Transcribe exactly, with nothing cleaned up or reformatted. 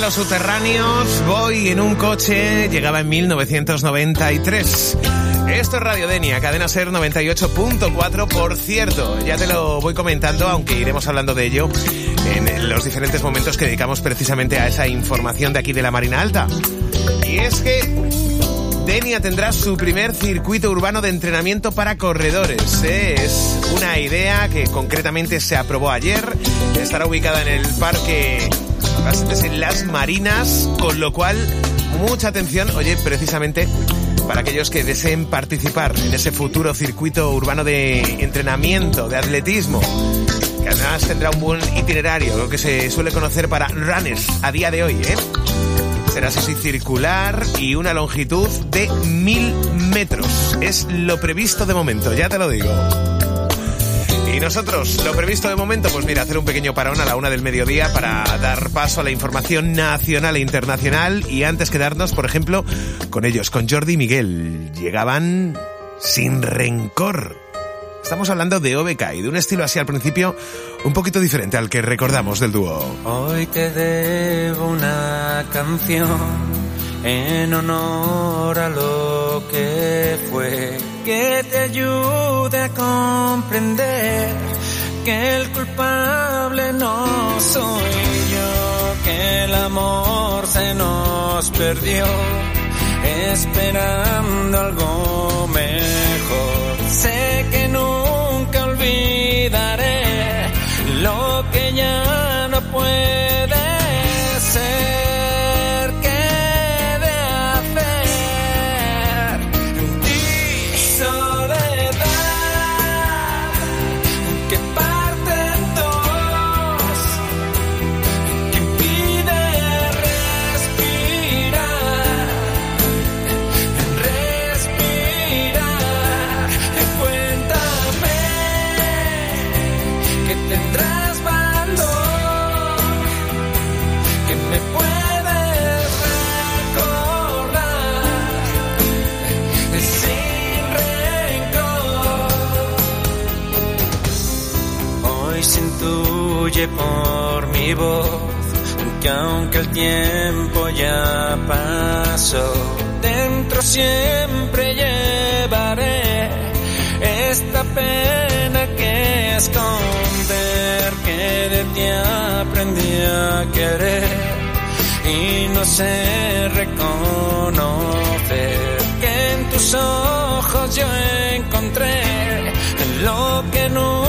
los subterráneos, voy en un coche, llegaba en mil novecientos noventa y tres. Esto es Radio Denia, Cadena Ser noventa y ocho punto cuatro. Por cierto, ya te lo voy comentando, aunque iremos hablando de ello en los diferentes momentos que dedicamos precisamente a esa información de aquí de la Marina Alta. Y es que Denia tendrá su primer circuito urbano de entrenamiento para corredores. Es una idea que concretamente se aprobó ayer. Estará ubicada en el parque Pasantes en Las Marinas, con lo cual, mucha atención, oye, precisamente para aquellos que deseen participar en ese futuro circuito urbano de entrenamiento, de atletismo, que además tendrá un buen itinerario, lo que se suele conocer para runners a día de hoy, ¿eh? Será así circular y una longitud de mil metros. Es lo previsto de momento, ya te lo digo. Y nosotros, lo previsto de momento, pues mira, hacer un pequeño parón a la una del mediodía para dar paso a la información nacional e internacional y antes quedarnos, por ejemplo, con ellos, con Jordi y Miguel. Llegaban sin rencor. Estamos hablando de O B K y de un estilo así al principio un poquito diferente al que recordamos del dúo. Hoy te debo una canción en honor a lo que fue, que te ayude a comprender que el culpable no soy yo, que el amor se nos perdió esperando algo mejor. Sé que nunca olvidaré lo que ya no puede ser, que he de hacer. Di soledad que parte en dos, que impide respirar, respirar. Cuéntame que tendrás valor, que me puedes recordar sin rencor. Hoy se intuye por mi voz que aunque el tiempo ya pasó, dentro siempre llevaré esta pena que esconder, que de ti aprendí a querer y no sé reconocer, que en tus ojos yo encontré lo que no